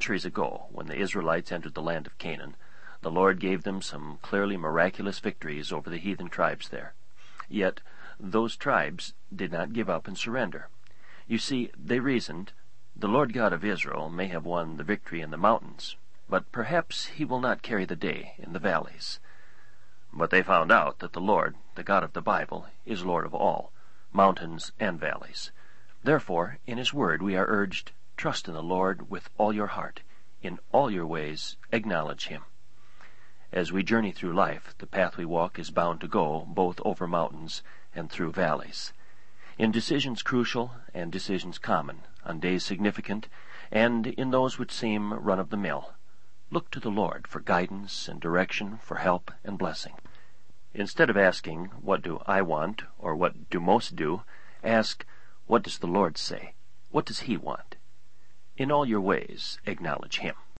Centuries ago, when the Israelites entered the land of Canaan, the Lord gave them some clearly miraculous victories over the heathen tribes there. Yet those tribes did not give up and surrender. You see, they reasoned, the Lord God of Israel may have won the victory in the mountains, but perhaps he will not carry the day in the valleys. But they found out that the Lord, the God of the Bible, is Lord of all, mountains and valleys. Therefore, in his word we are urged, trust in the Lord with all your heart. In all your ways acknowledge him. As we journey through life, the path we walk is bound to go both over mountains and through valleys. In decisions crucial and decisions common, on days significant, and in those which seem run-of-the-mill, look to the Lord for guidance and direction, for help and blessing. Instead of asking, what do I want, or what do most do, ask, what does the Lord say? What does he want? In all your ways acknowledge him.